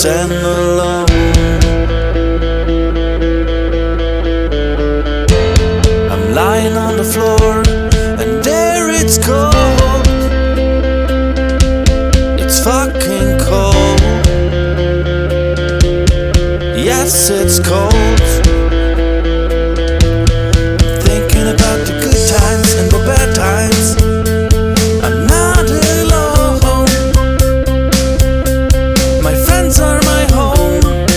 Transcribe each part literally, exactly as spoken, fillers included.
and alone. I'm lying on the floor, and there it's cold. It's fucking cold. Yes, it's cold. Thinking about the good times and the bad times. I'm not alone. My friends are my home.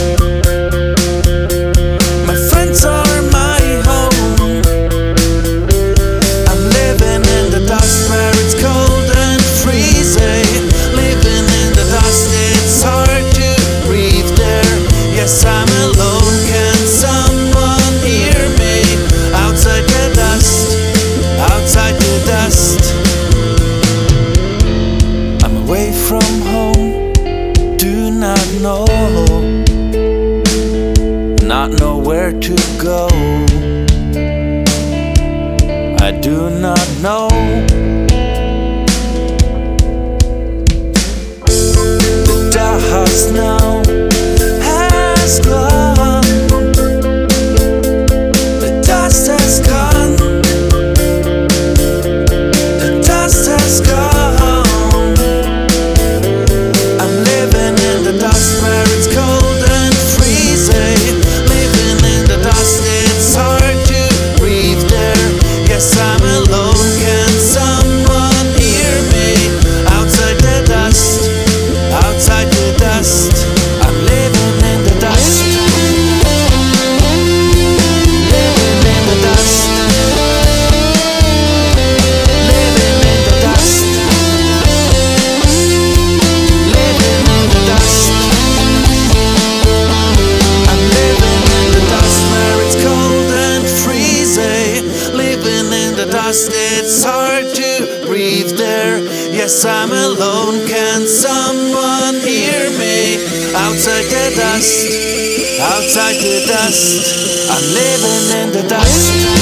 My friends are my home. I'm living in the dust where it's cold and freezing. Living in the dust, it's hard to breathe there. Yes, I'm alone. Can someone hear me? Outside the dust, outside the dust. I'm away from home, do not know, not know where to go. I do not know. The dust now has gone. The dust has gone. The dust has gone. I'm living in the dust where it's cold and freezing. Living in the dust, it's hard to breathe there. Yes, I'm alone. Can someone hear me? Outside the dust, outside the dust. I'm living in the dust. Living in the dust. Living in the dust. Living in the dust. I'm living in the dust where it's cold and freezing. Living in the dust, it's hard to breathe there. Yes, I'm alone. Can someone hear me? Outside the dust, outside the dust. I'm living in the dust.